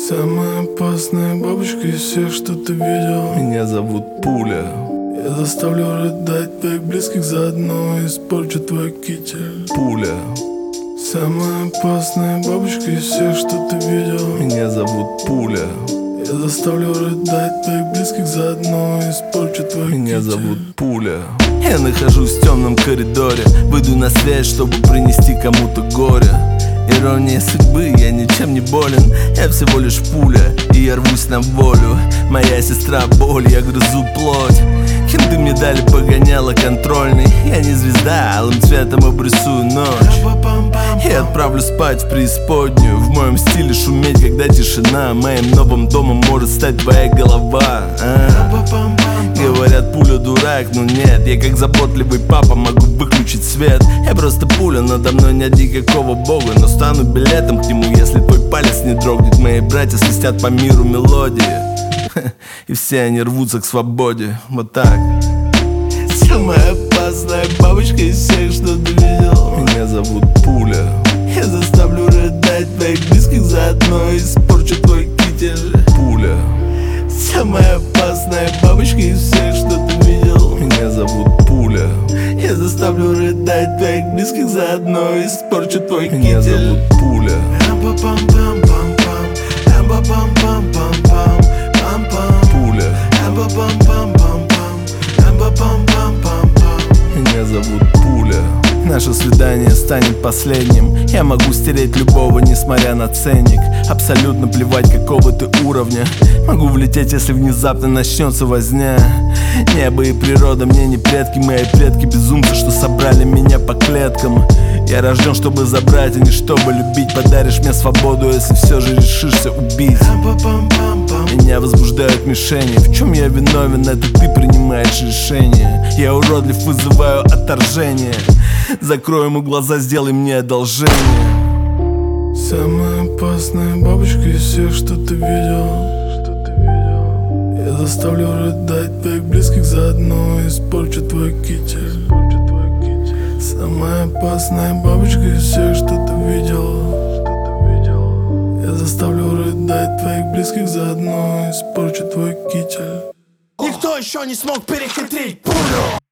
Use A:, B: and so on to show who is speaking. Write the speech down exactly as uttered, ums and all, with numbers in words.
A: Самая опасная бабочка из всех, что ты видел.
B: Меня зовут Пуля.
A: Я заставлю рыдать твоих близких, заодно испорчу твой китель.
B: Пуля.
A: Самая опасная бабочка из всех, что ты видел.
B: Меня зовут Пуля.
A: Я заставлю рыдать твоих близких, заодно испорчу твой
B: Меня
A: китель.
B: зовут Пуля. Я нахожусь в темном коридоре, выйду на связь, чтобы принести кому-то горе. Ирония судьбы, я ничем не болен. Я всего лишь пуля, и я рвусь на волю. Моя сестра боль, я грызу плоть. Кенты мне дали погоняло контрольный. Я не звезда, алым цветом обрисую ночь. Я отправлю спать в преисподнюю. В моем стиле шуметь, когда тишина. Моим новым домом может стать твоя голова, а? Говорят, пуля дурак, но нет. Я как заботливый папа могу выключить свет. Я просто пуля, надо мной нет никакого бога. Но стану билетом к нему, если твой палец не дрогнет. Мои братья свистят по миру мелодии, и все они рвутся к свободе. Вот так.
A: Самая опасная бабочка из всех, что ты видел.
B: Меня зовут Пуля.
A: Я заставлю рыдать твоих близких, заодно испорчу твой китель.
B: Пуля.
A: Самая опасная бабочка из всех, что ты видел.
B: Меня зовут Пуля.
A: Я заставлю рыдать твоих близких, заодно испорчу твой китель.
B: Меня зовут Пуля. Пуля. Меня зовут Пуля. Наше свидание станет последним. Я могу стереть любого, несмотря на ценник. Абсолютно плевать, какого ты уровня. Могу влететь, если внезапно начнется возня. Небо и природа мне не предки. Мои предки безумцы, что собрали меня по клеткам. Я рожден, чтобы забрать, а не чтобы любить. Подаришь мне свободу, если все же решишься убить. Меня возбуждают мишени. В чем я виновен, это ты принимаешь решение. Я уродлив, вызываю отторжение. Закрой ему глаза, сделай мне одолжение.
A: Самая опасная бабочка из всех, что ты видел. Я заставлю рыдать твоих близких, заодно испорчу твой китель. Самая опасная бабочка из всех, что ты видел. Я заставлю рыдать твоих близких, заодно испорчу твой китель.
C: Никто еще не смог перехитрить пулю.